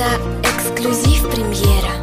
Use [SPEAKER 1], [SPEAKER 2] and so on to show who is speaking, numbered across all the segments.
[SPEAKER 1] Netda eksklyuziv premyera.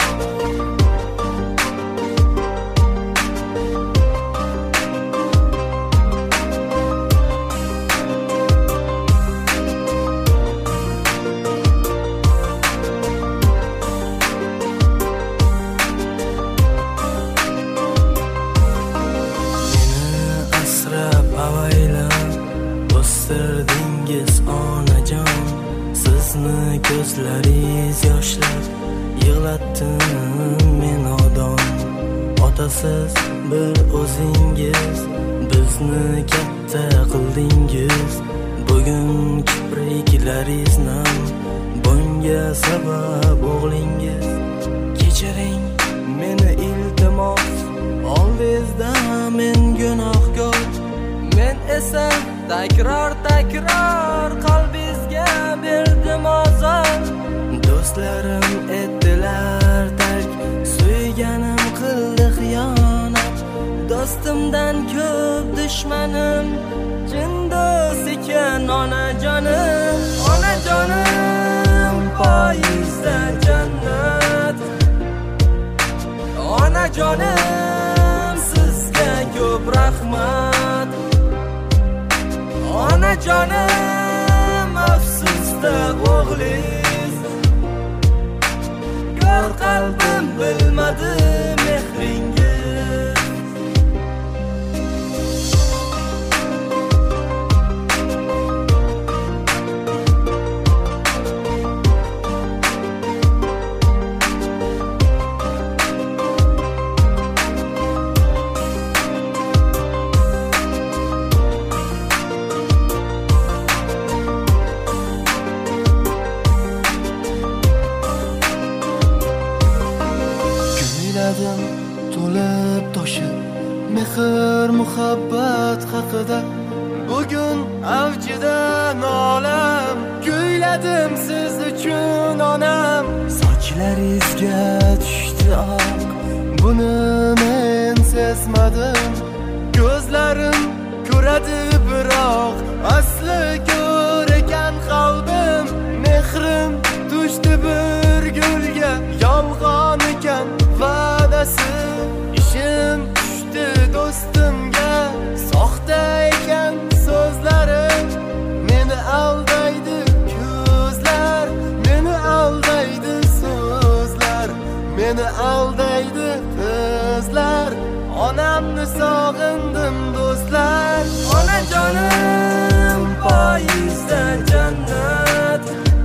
[SPEAKER 2] O'stirdingiz onajon, sizni ko'zlaringiz yoshlar yig'latdim men odam. Otasiz bir o'zingiz bizni katta qildingiz. Bugun kipriklaringizni bunga sabab o'g'lingiz. Kechiring meni iltimos, oldingizda men gunohkor. Men esa takror qalbingizga berdim ozor. Do'stlarim etdilar tark, suyganim qildi xiyonat. Do'stimdan ko'p dushmanim, chin do'st ekan onajonim. Onajonim poyizda jannat. Onajonim sizga ko'p rahmat. Onajonim afsusda o'g'lingiz, kor qalbim bilmadi mehringiz. To'lib toshib mehr muhabbat haqida. Bugun avjida nolam, kuyladim siz uchun onam. Sochlaringizga tushdi oq, buni men sezmadim. Ko'zlarim ko'radi biroq asli ko'r ekan qalbim. Mehrim tushdi bir gulga, yolg'on ekan va'dasi. Ishim tushdi do'stimga, soxta ekan so'zlari. Meni aldaydi ko'zlar, meni aldaydi so'zlar, meni aldaydi qizlar. Onamni sog'indim do'stlar. Onajonim poyizda jannat.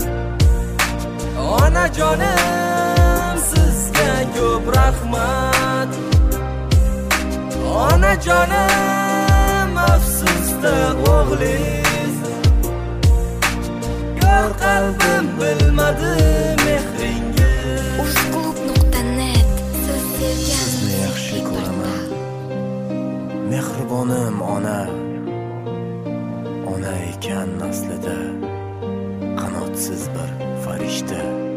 [SPEAKER 2] Onajonim sizga ko'p rahmat. Onajonim afsusda o'g'lingiz, kor qalbim bilmadi mehringiz.
[SPEAKER 1] Ushklub.net siz sevgan
[SPEAKER 2] sizni yaxshi ko'raman. Mehribonim ona, ona ekan aslida qanotsiz bir farishta.